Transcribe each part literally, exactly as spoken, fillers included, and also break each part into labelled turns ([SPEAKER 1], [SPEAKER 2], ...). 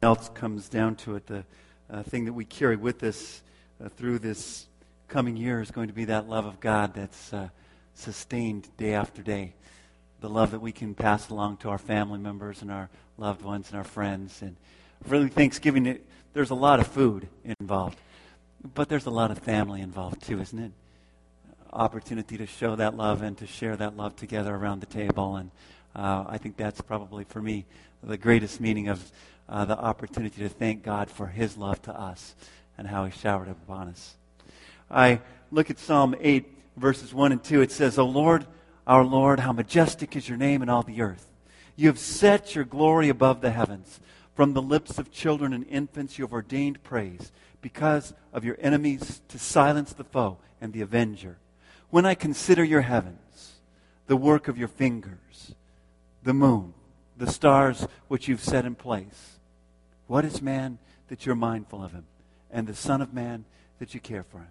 [SPEAKER 1] else comes down to it, the uh, thing that we carry with us uh, through this coming year is going to be that love of God that's uh, sustained day after day. The love that we can pass along to our family members and our loved ones and our friends. And really, Thanksgiving, it, there's a lot of food involved, but there's a lot of family involved too, isn't it? Opportunity to show that love and to share that love together around the table. And uh, I think that's probably, for me, the greatest meaning of uh, the opportunity to thank God for His love to us and how He showered it upon us. I look at Psalm eight, verses one and two. It says, O Lord, our Lord, how majestic is your name in all the earth. You have set your glory above the heavens. From the lips of children and infants you have ordained praise, because of your enemies, to silence the foe and the avenger. When I consider your heavens, the work of your fingers, the moon, the stars which you've set in place, what is man that you're mindful of him, and the Son of Man that you care for him?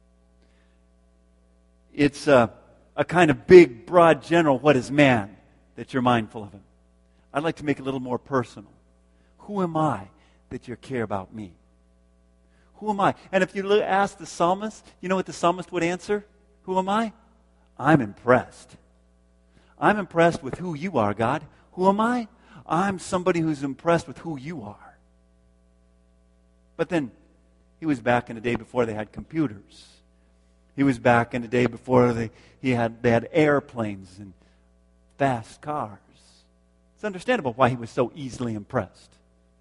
[SPEAKER 1] It's a, a kind of big, broad, general, what is man that you're mindful of him? I'd like to make it a little more personal. Who am I that you care about me? Who am I? And if you look, ask the psalmist, you know what the psalmist would answer? Who am I? I'm impressed. I'm impressed with who you are, God. Who am I? I'm somebody who's impressed with who you are. But then, he was back in the day before they had computers. He was back in the day before they, he had, they had airplanes and fast cars. It's understandable why he was so easily impressed.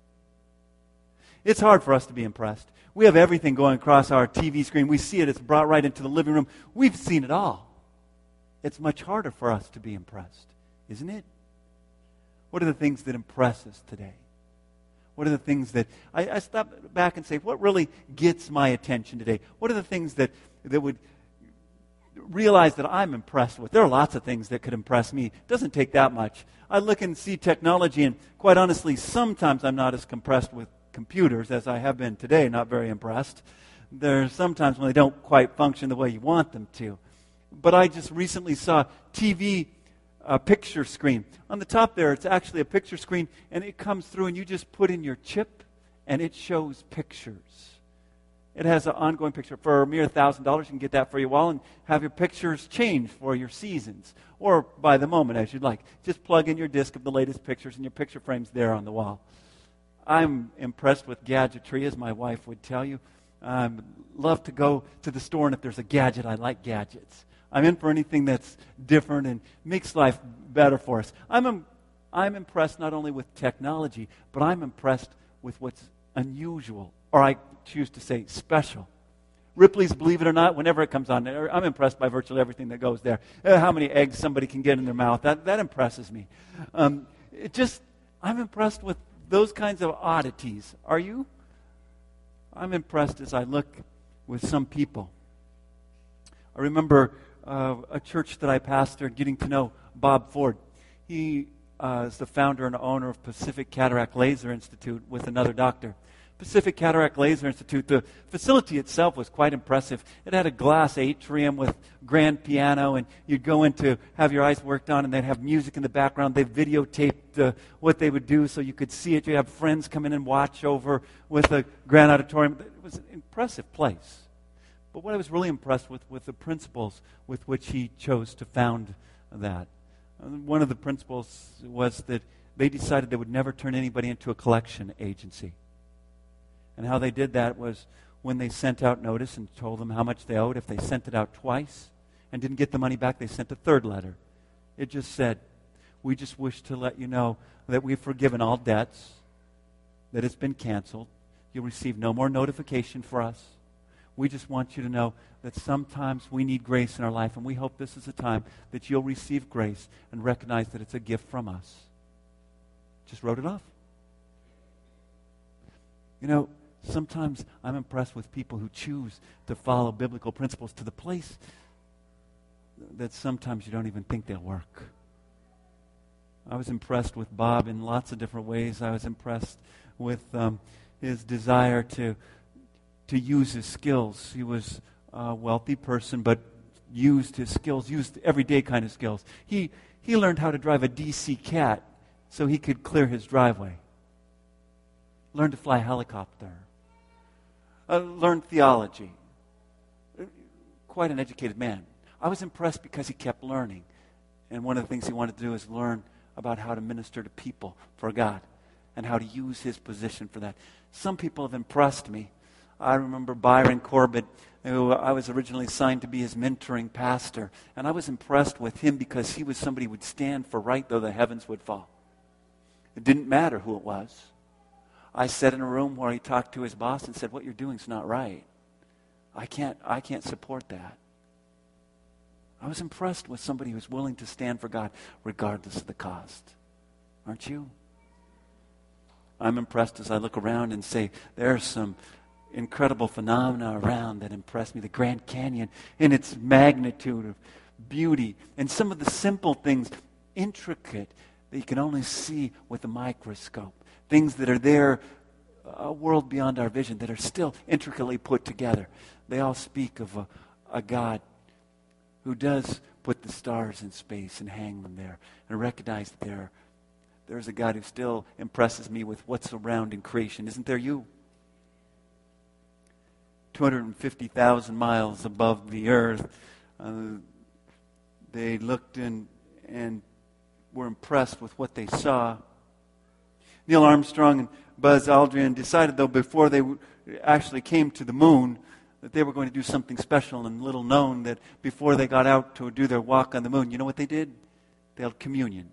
[SPEAKER 1] It's hard for us to be impressed. We have everything going across our T V screen. We see it. It's brought right into the living room. We've seen it all. It's much harder for us to be impressed, isn't it? What are the things that impress us today? What are the things that... I, I stop back and say, what really gets my attention today? What are the things that, that would realize that I'm impressed with? There are lots of things that could impress me. It doesn't take that much. I look and see technology, and quite honestly, sometimes I'm not as impressed with computers as I have been today, not very impressed. There's sometimes when they don't quite function the way you want them to. But I just recently saw T V uh, picture screen. On the top there, it's actually a picture screen, and it comes through, and you just put in your chip, and it shows pictures. It has an ongoing picture. For a mere one thousand dollars, you can get that for your wall and have your pictures changed for your seasons, or by the moment, as you'd like. Just plug in your disc of the latest pictures, and your picture frame's there on the wall. I'm impressed with gadgetry, as my wife would tell you. I love to go to the store, and if there's a gadget, I like gadgets. I'm in for anything that's different and makes life better for us. I'm, im- I'm impressed not only with technology, but I'm impressed with what's unusual, or I choose to say special. Ripley's Believe It or Not, whenever it comes on, I'm impressed by virtually everything that goes there. Uh, how many eggs somebody can get in their mouth, that, that impresses me. Um, it just, I'm impressed with those kinds of oddities. Are you? I'm impressed as I look with some people. I remember uh, a church that I pastored getting to know Bob Ford. He uh, is the founder and owner of Pacific Cataract Laser Institute with another doctor. Pacific Cataract Laser Institute, the facility itself was quite impressive. It had a glass atrium with grand piano, and you'd go in to have your eyes worked on, and they'd have music in the background. They videotaped uh, what they would do so you could see it. You'd have friends come in and watch over with a grand auditorium. It was an impressive place. But what I was really impressed with was the principles with which he chose to found that. One of the principles was that they decided they would never turn anybody into a collection agency. And how they did that was when they sent out notice and told them how much they owed. If they sent it out twice and didn't get the money back, they sent a third letter. It just said, we just wish to let you know that we've forgiven all debts, that it's been canceled. You'll receive no more notification for us. We just want you to know that sometimes we need grace in our life, and we hope this is a time that you'll receive grace and recognize that it's a gift from us. Just wrote it off. You know, sometimes I'm impressed with people who choose to follow biblical principles to the place that sometimes you don't even think they'll work. I was impressed with Bob in lots of different ways. I was impressed with um, his desire to to use his skills. He was a wealthy person, but used his skills, used everyday kind of skills. He he learned how to drive a D C Cat so he could clear his driveway. learned to fly a helicopter, uh, learned theology. Quite an educated man. I was impressed because he kept learning. And one of the things he wanted to do is learn about how to minister to people for God and how to use his position for that. Some people have impressed me. I remember Byron Corbett, who I was originally assigned to be his mentoring pastor. And I was impressed with him because he was somebody who would stand for right though the heavens would fall. It didn't matter who it was. I sat in a room where he talked to his boss and said, what you're doing is not right. I can't, I can't support that. I was impressed with somebody who's willing to stand for God regardless of the cost. Aren't you? I'm impressed as I look around and say, there are some incredible phenomena around that impress me. The Grand Canyon in its magnitude of beauty and some of the simple things, intricate, that you can only see with a microscope. Things that are there, a world beyond our vision, that are still intricately put together. They all speak of a, a God who does put the stars in space and hang them there. And recognize that there, there's a God who still impresses me with what's around in creation. Isn't there you? two hundred fifty thousand miles above the earth, uh, they looked in and were impressed with what they saw. Neil Armstrong and Buzz Aldrin decided, though, before they w- actually came to the moon, that they were going to do something special, and little known that before they got out to do their walk on the moon, you know what they did? They held communion.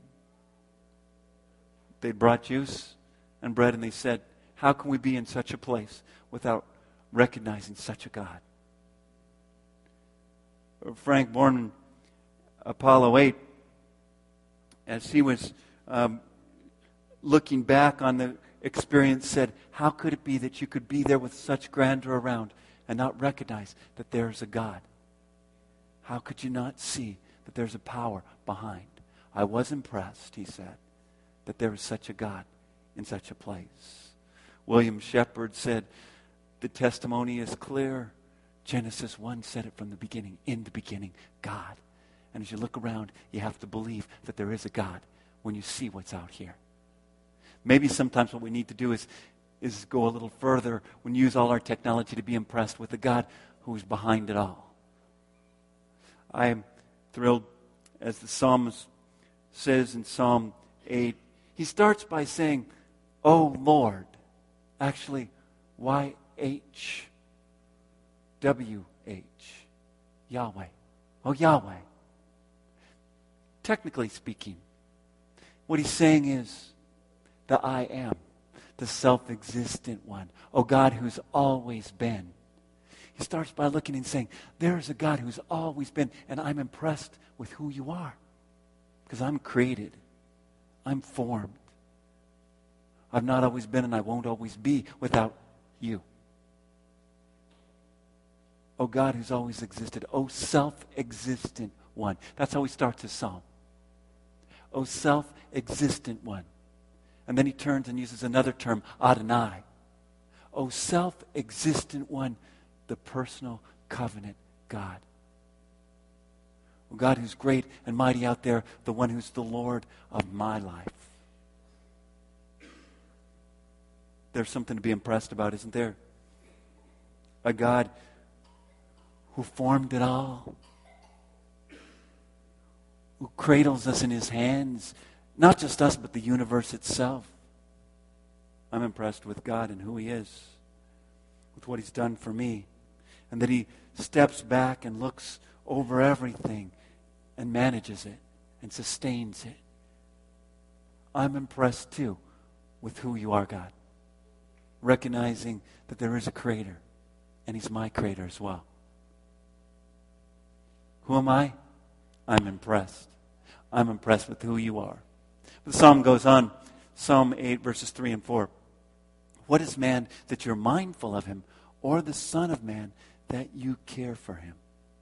[SPEAKER 1] They brought juice and bread, and they said, how can we be in such a place without recognizing such a God? Frank Borman, Apollo eight, as he was um, looking back on the experience, said, how could it be that you could be there with such grandeur around and not recognize that there's a God? How could you not see that there's a power behind? I was impressed, he said, that there is such a God in such a place. William Shepard said, the testimony is clear. Genesis one said it from the beginning. In the beginning, God. And as you look around, you have to believe that there is a God when you see what's out here. Maybe sometimes what we need to do is, is go a little further when we use all our technology to be impressed with the God who's behind it all. I am thrilled, as the psalmist says in Psalm eight, he starts by saying, "Oh Lord." Actually, Y H W H. Yahweh. Oh, Yahweh. Technically speaking, what he's saying is the I am, the self-existent one. Oh, God who's always been. He starts by looking and saying, there is a God who's always been, and I'm impressed with who you are. Because I'm created. I'm formed. I've not always been and I won't always be without you. Oh, God who's always existed. Oh, self-existent one. That's how he starts his psalm. Oh, self-existent one. And then he turns and uses another term, Adonai. Oh, self-existent one, the personal covenant God. Oh, God who's great and mighty out there, the one who's the Lord of my life. There's something to be impressed about, isn't there? A God who formed it all, who cradles us in his hands, not just us, but the universe itself. I'm impressed with God and who he is, with what he's done for me, and that he steps back and looks over everything and manages it and sustains it. I'm impressed too with who you are, God, recognizing that there is a creator, and he's my creator as well. Who am I? I'm impressed. I'm impressed with who you are. The psalm goes on, Psalm eight, verses three and four. What is man that you're mindful of him, or the son of man that you care for him?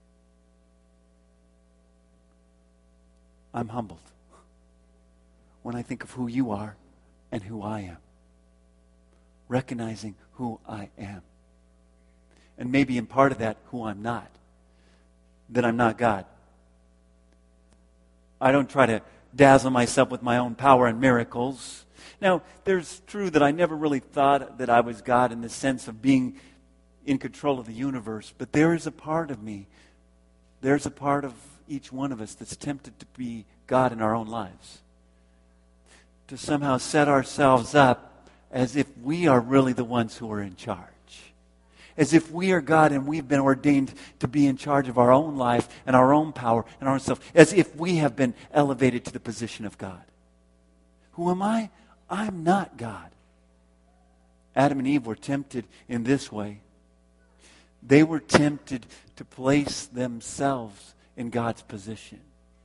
[SPEAKER 1] I'm humbled when I think of who you are and who I am. Recognizing who I am. And maybe in part of that, who I'm not. That I'm not God. I don't try to dazzle myself with my own power and miracles. Now, there's true that I never really thought that I was God in the sense of being in control of the universe, but there is a part of me, there's a part of each one of us that's tempted to be God in our own lives. To somehow set ourselves up as if we are really the ones who are in charge. As if we are God and we've been ordained to be in charge of our own life and our own power and our own self. As if we have been elevated to the position of God. Who am I? I'm not God. Adam and Eve were tempted in this way. They were tempted to place themselves in God's position.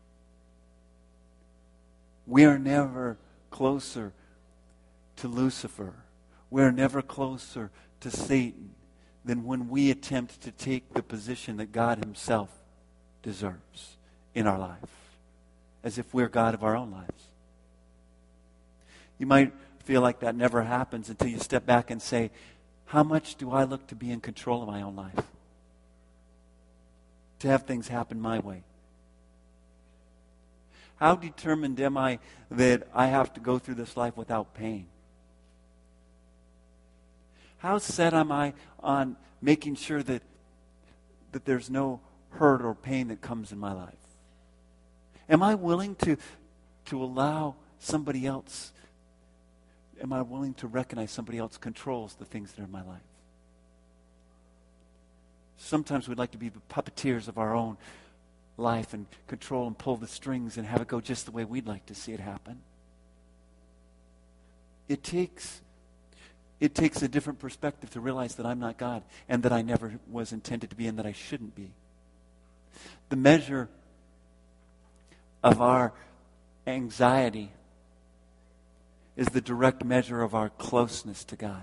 [SPEAKER 1] We are never closer to Lucifer. We are never closer to Satan than when we attempt to take the position that God himself deserves in our life, as if we're God of our own lives. You might feel like that never happens until you step back and say, how much do I look to be in control of my own life? To have things happen my way? How determined am I that I have to go through this life without pain? How set am I on making sure that, that there's no hurt or pain that comes in my life? Am I willing to, to allow somebody else, am I willing to recognize somebody else controls the things that are in my life? Sometimes we'd like to be the puppeteers of our own life and control and pull the strings and have it go just the way we'd like to see it happen. It takes It takes a different perspective to realize that I'm not God and that I never was intended to be and that I shouldn't be. The measure of our anxiety is the direct measure of our closeness to God.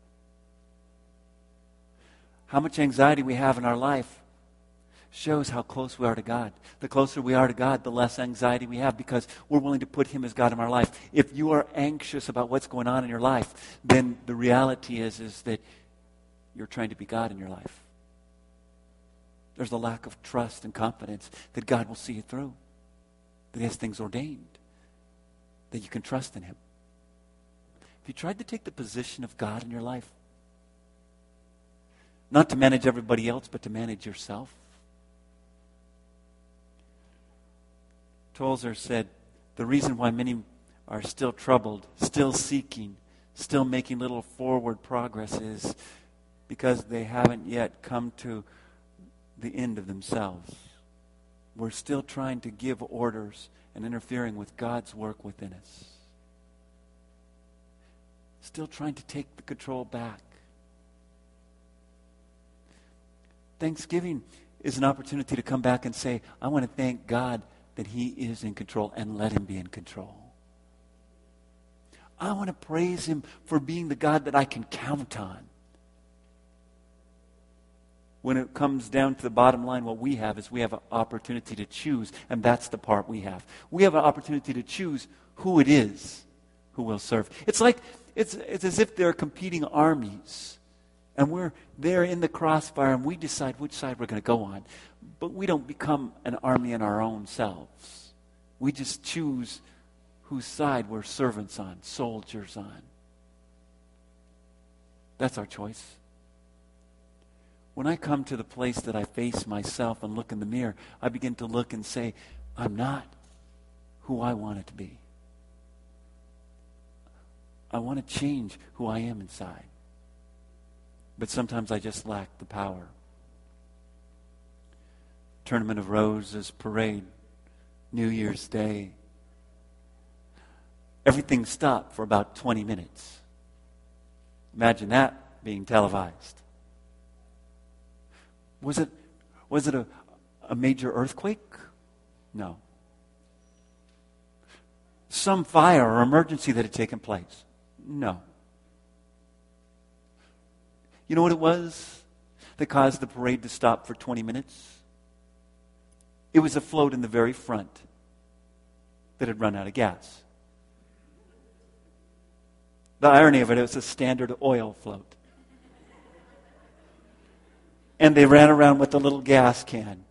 [SPEAKER 1] How much anxiety we have in our life shows how close we are to God. The closer we are to God, the less anxiety we have because we're willing to put him as God in our life. If you are anxious about what's going on in your life, then the reality is, is that you're trying to be God in your life. There's a lack of trust and confidence that God will see you through, that he has things ordained, that you can trust in him. Have you tried to take the position of God in your life? Not to manage everybody else, but to manage yourself? Tozer said, the reason why many are still troubled, still seeking, still making little forward progress is because they haven't yet come to the end of themselves. We're still trying to give orders and interfering with God's work within us. Still trying to take the control back. Thanksgiving is an opportunity to come back and say, I want to thank God that he is in control and let him be in control. I want to praise him for being the God that I can count on. When it comes down to the bottom line, what we have is we have an opportunity to choose, and that's the part we have. We have an opportunity to choose who it is who will serve. It's like, it's, it's as if they're competing armies, and we're there in the crossfire, and we decide which side we're going to go on. But we don't become an army in our own selves. We just choose whose side we're servants on, soldiers on. That's our choice. When I come to the place that I face myself and look in the mirror, I begin to look and say, I'm not who I want it to be. I want to change who I am inside. But sometimes I just lack the power. Tournament of Roses parade, New Year's Day. Everything stopped for about twenty minutes. Imagine that being televised. Was it, was it a, a major earthquake? No. Some fire or emergency that had taken place? No. You know what it was that caused the parade to stop for twenty minutes? It was a float in the very front that had run out of gas. The irony of it, it was a Standard Oil float. And they ran around with a little gas can,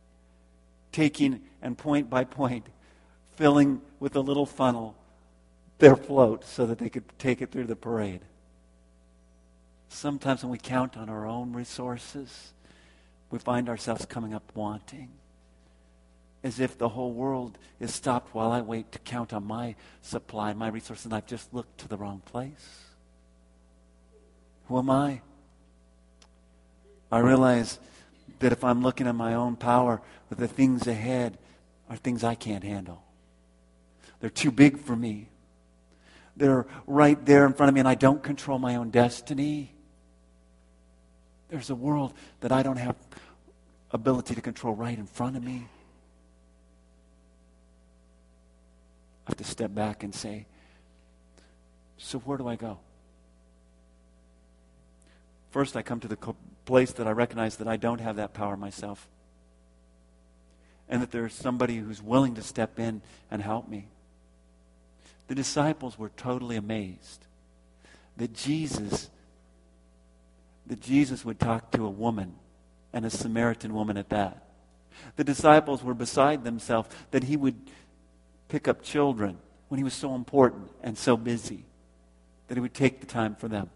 [SPEAKER 1] taking and point by point, filling with a little funnel their float so that they could take it through the parade. Sometimes when we count on our own resources, we find ourselves coming up wanting, as if the whole world is stopped while I wait to count on my supply and my resources, and I've just looked to the wrong place. Who am I? I realize that if I'm looking at my own power, that the things ahead are things I can't handle. They're too big for me. They're right there in front of me, and I don't control my own destiny. There's a world that I don't have ability to control right in front of me. I have to step back and say, so where do I go? First, I come to the place that I recognize that I don't have that power myself, and that there's somebody who's willing to step in and help me. The disciples were totally amazed that Jesus, that Jesus would talk to a woman, and a Samaritan woman at that. The disciples were beside themselves that he would pick up children when he was so important and so busy, that he would take the time for them.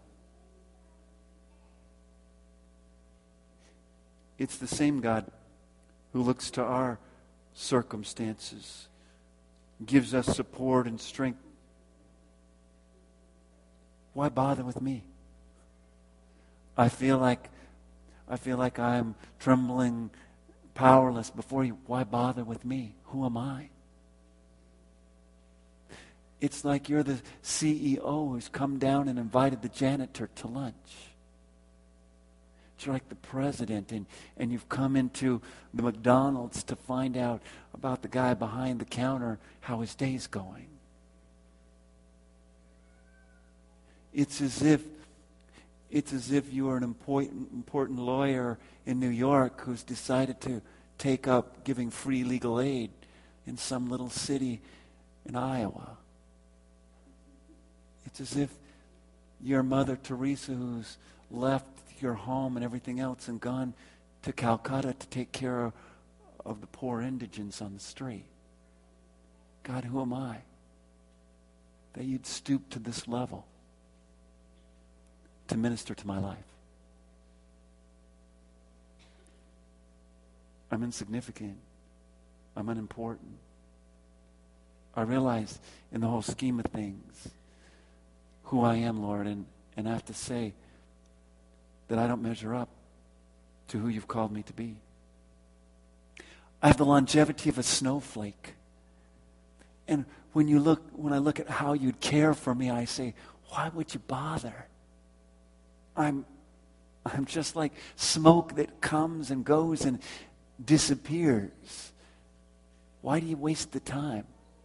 [SPEAKER 1] It's the same God who looks to our circumstances, gives us support and strength. Why bother with me? I feel like I feel like I'm trembling, powerless before you. Why bother with me? Who am I? It's like you're the C E O who's come down and invited the janitor to lunch. You're like the president, and, and you've come into the McDonald's to find out about the guy behind the counter, how his day's going. It's as if it's as if you are an important, important lawyer in New York who's decided to take up giving free legal aid in some little city in Iowa. It's as if you're Mother Teresa who's left your home and everything else and gone to Calcutta to take care of, of the poor indigents on the street. God, who am I that you'd stoop to this level to minister to my life? I'm insignificant. I'm unimportant. I realize in the whole scheme of things who I am, Lord, and, and I have to say that I don't measure up to who you've called me to be. I have the longevity of a snowflake. And when you look, when I look at how you'd care for me, I say, why would you bother? I'm, I'm just like smoke that comes and goes and disappears. Why do you waste the time?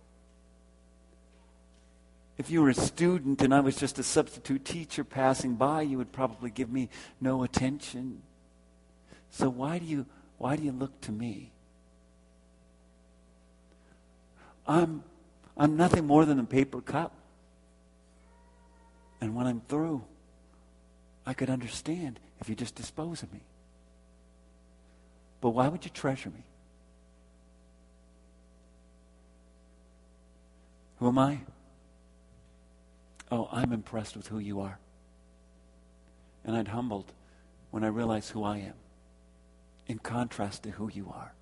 [SPEAKER 1] If you were a student and I was just a substitute teacher passing by, you would probably give me no attention. So why do you why do you look to me? I'm I'm nothing more than a paper cup. And when I'm through, I could understand if you just dispose of me. But why would you treasure me? Who am I? Oh, I'm impressed with who you are. And I'm humbled when I realize who I am in contrast to who you are.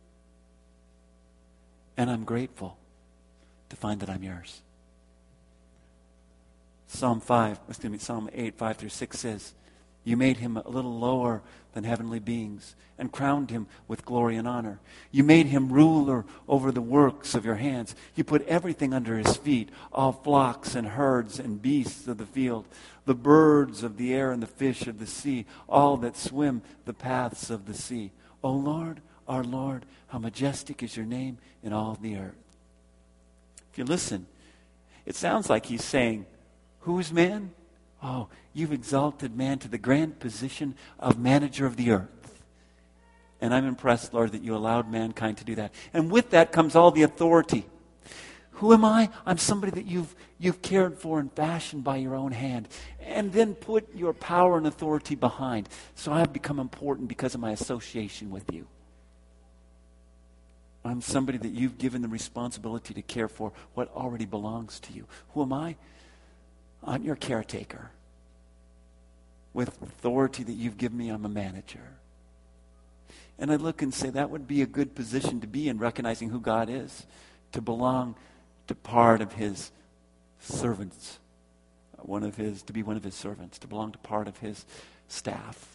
[SPEAKER 1] And I'm grateful to find that I'm yours. Psalm five, excuse me, Psalm eight, five through six says, you made him a little lower than heavenly beings and crowned him with glory and honor. You made him ruler over the works of your hands. You put everything under his feet, all flocks and herds and beasts of the field, the birds of the air and the fish of the sea, all that swim the paths of the sea. O Lord, our Lord, how majestic is your name in all the earth. If you listen, it sounds like he's saying, who is man? Oh, you've exalted man to the grand position of manager of the earth. And I'm impressed, Lord, that you allowed mankind to do that. And with that comes all the authority. Who am I? I'm somebody that you've you've cared for and fashioned by your own hand. And then put your power and authority behind. So I've become important because of my association with you. I'm somebody that you've given the responsibility to care for what already belongs to you. Who am I? I'm your caretaker. With authority that you've given me, I'm a manager. And I look and say that would be a good position to be in, recognizing who God is, to belong to part of his servants, one of his, to be one of his servants, to belong to part of his staff.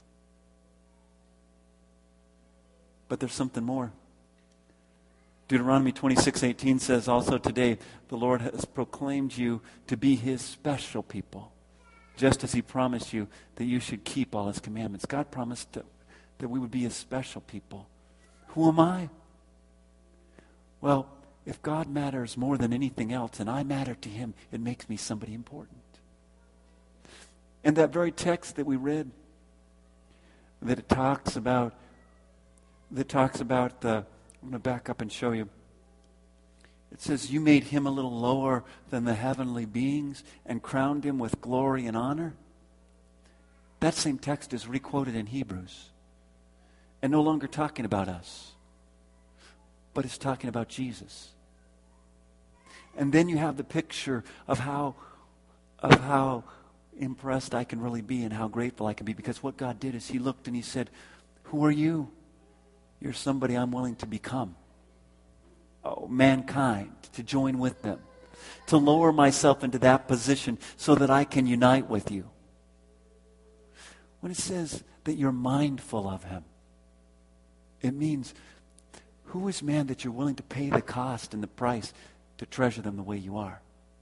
[SPEAKER 1] But there's something more. Deuteronomy twenty-six eighteen says, also today, the Lord has proclaimed you to be his special people, just as he promised you that you should keep all his commandments. God promised to, that we would be his special people. Who am I? Well, if God matters more than anything else, and I matter to him, it makes me somebody important. And that very text that we read, that it talks about, that talks about the, I'm going to back up and show you. It says, you made him a little lower than the heavenly beings and crowned him with glory and honor. That same text is requoted in Hebrews. And no longer talking about us, but it's talking about Jesus. And then you have the picture of how, of how impressed I can really be and how grateful I can be, because what God did is he looked and he said, who are you? You're somebody I'm willing to become. Oh, mankind, to join with them, to lower myself into that position so that I can unite with you. When it says that you're mindful of him, it means, who is man that you're willing to pay the cost and the price to treasure them the way you are?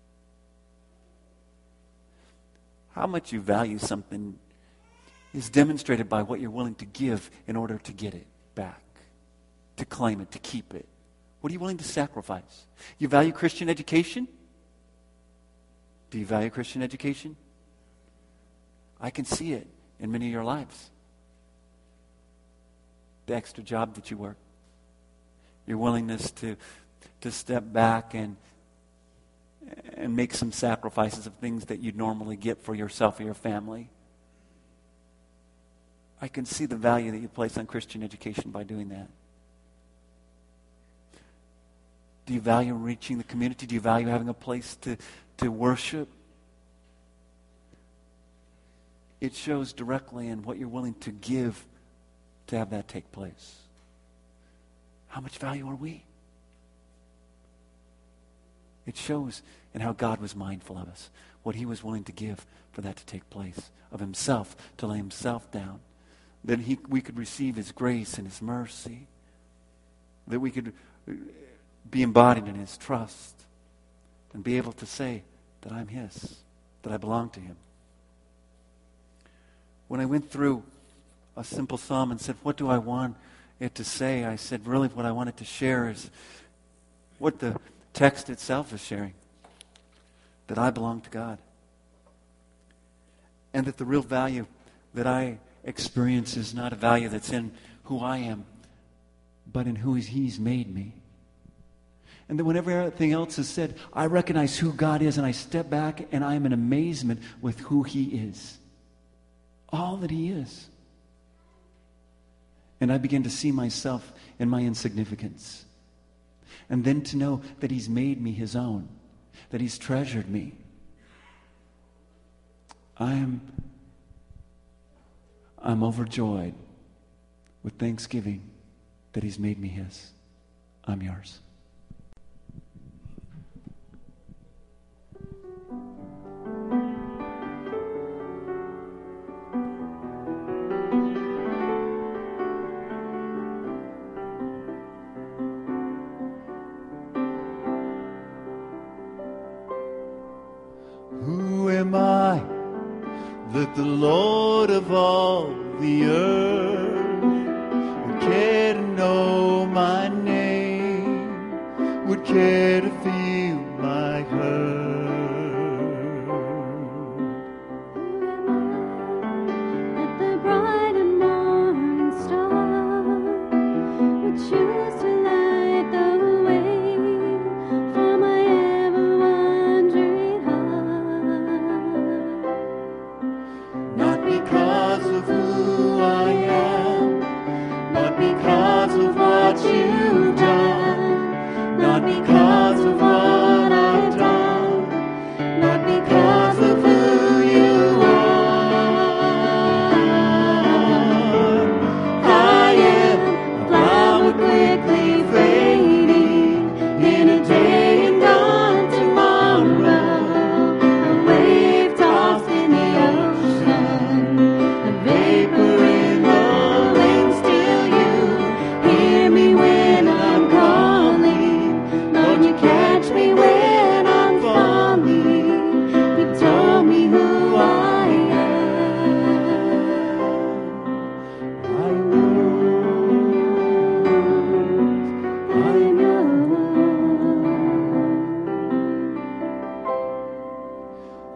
[SPEAKER 1] How much you value something is demonstrated by what you're willing to give in order to get it back, to claim it, to keep it. What are you willing to sacrifice? You value Christian education? Do you value Christian education? I can see it in many of your lives. The extra job that you work. Your willingness to, to step back and, and make some sacrifices of things that you'd normally get for yourself or your family. I can see the value that you place on Christian education by doing that. Do you value reaching the community? Do you value having a place to, to worship? It shows directly in what you're willing to give to have that take place. How much value are we? It shows in how God was mindful of us, what he was willing to give for that to take place, of himself, to lay himself down, that he, we could receive his grace and his mercy, that we could be embodied in his trust and be able to say that I'm his, that I belong to him. When I went through a simple psalm and said, what do I want it to say? I said, really what I wanted to share is what the text itself is sharing, that I belong to God. And that the real value that I experience is not a value that's in who I am, but in who he's made me. And then whenever everything else is said, I recognize who God is, and I step back and I am in amazement with who he is. All that he is. And I begin to see myself in my insignificance. And then to know that he's made me his own, that he's treasured me. I am I'm overjoyed with thanksgiving that he's made me his. I'm yours.
[SPEAKER 2] Who am I that the Lord of all the earth would care to know my name, would care to feel my hurt?
[SPEAKER 3] That the bright and morning star would choose to light the way for my ever-wandering heart.
[SPEAKER 2] Not because of who I am, but because of what you've done.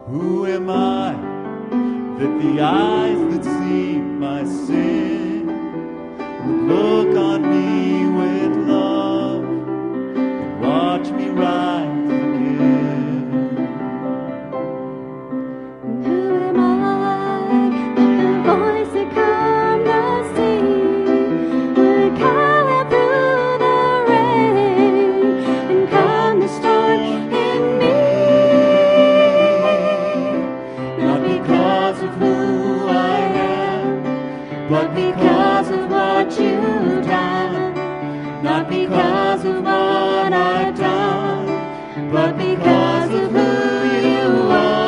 [SPEAKER 2] Who am I that the eyes that see my sin would look on me with love and watch me rise again?
[SPEAKER 3] Who am I that the voice that calmed the sea would call out through the rain and calm the storm in me? Not because of who I am, but because of what you've done. Not because of what I've done, but because of who you are.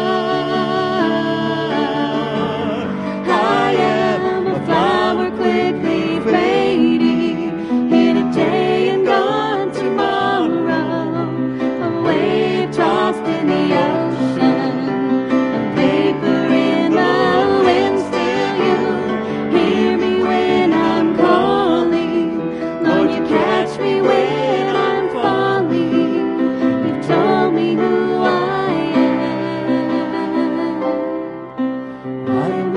[SPEAKER 3] I am a flower quickly fading, in a day and gone tomorrow, a wave tossed in the ocean, a vapor in the wind. Still you hear me when I'm calling. Lord, you catch me when I'm falling. You've told me who I am. I am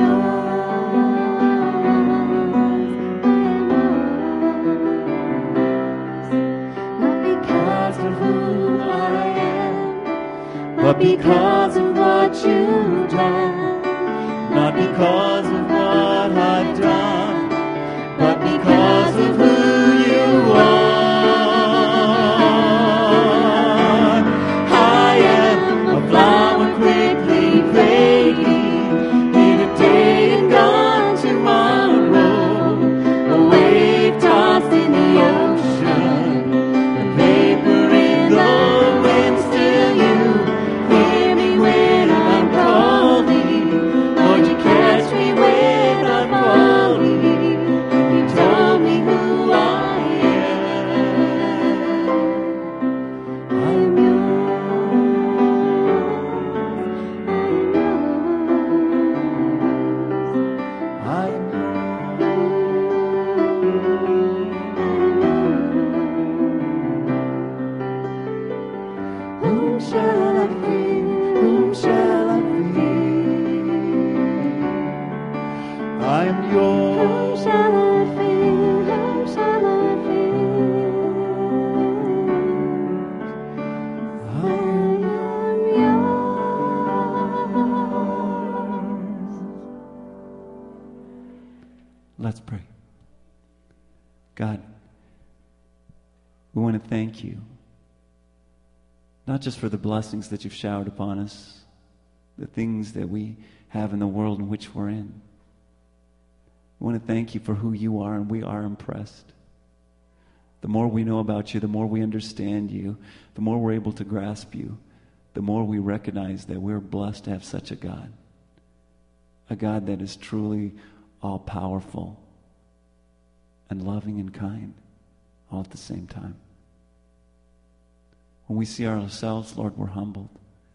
[SPEAKER 3] yours. I am yours. Not because of who I am, but because of what you've done.
[SPEAKER 2] Not because of what I've done, but because of who you are. I am a flower quickly fading, in a day and gone tomorrow, a wave tossed in the ocean, a vapor in the wind. Still you hear me when I'm calling. Lord, you catch me when I'm falling. You told me who I am. I am yours. I am yours. Whom shall I fear? Whom shall I fear? I am
[SPEAKER 3] Whom
[SPEAKER 2] yours.
[SPEAKER 3] shall I fear? Whom shall I fear?
[SPEAKER 2] I
[SPEAKER 3] I
[SPEAKER 2] am
[SPEAKER 3] am yours.
[SPEAKER 1] Let's pray. God, we want to thank you, not just for the blessings that you've showered upon us, the things that we have in the world in which we're in. We want to thank you for who you are, and we are impressed. The more we know about you, the more we understand you, the more we're able to grasp you, the more we recognize that we're blessed to have such a God. A God that is truly all-powerful and loving and kind all at the same time. When we see ourselves, Lord, we're humbled.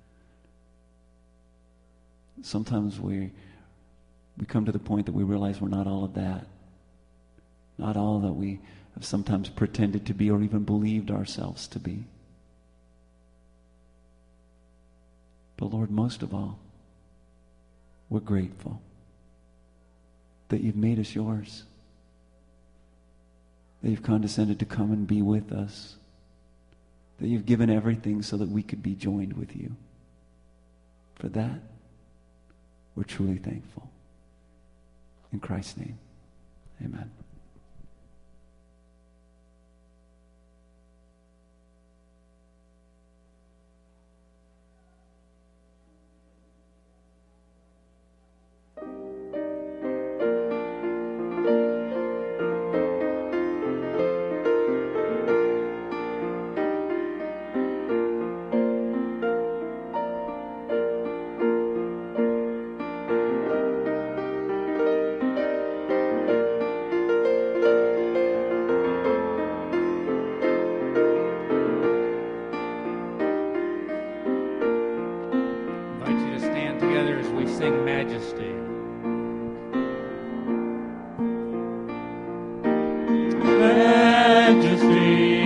[SPEAKER 1] Sometimes we we come to the point that we realize we're not all of that. Not all that we have sometimes pretended to be or even believed ourselves to be. But Lord, most of all, we're grateful that you've made us yours, that you've condescended to come and be with us, that you've given everything so that we could be joined with you. For that, we're truly thankful. In Christ's name, amen.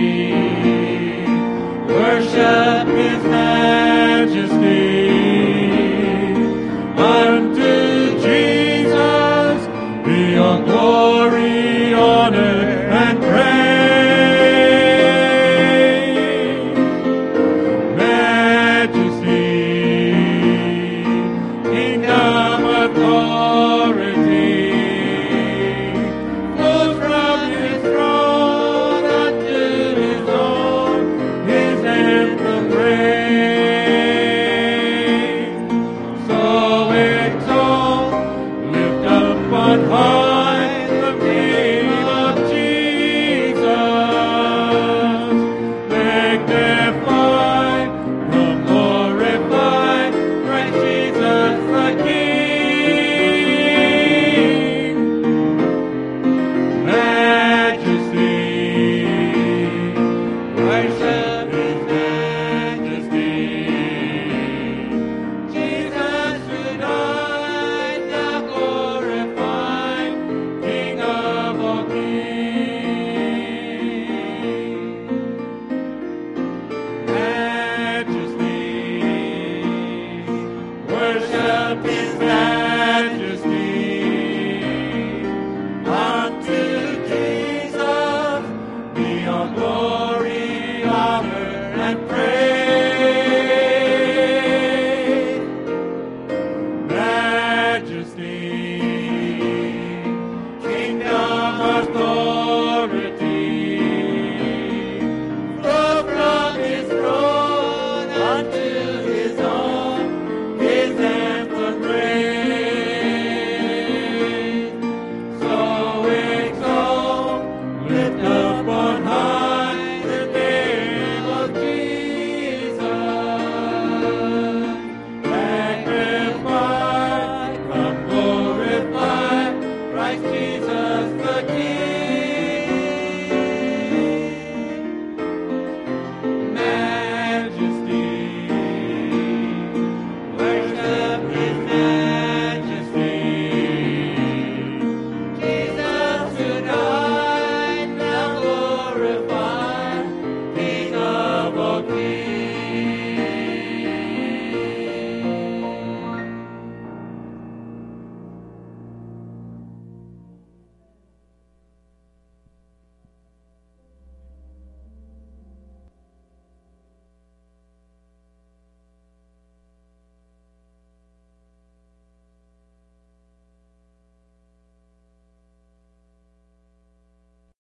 [SPEAKER 2] Worship His majesty. worship His majesty.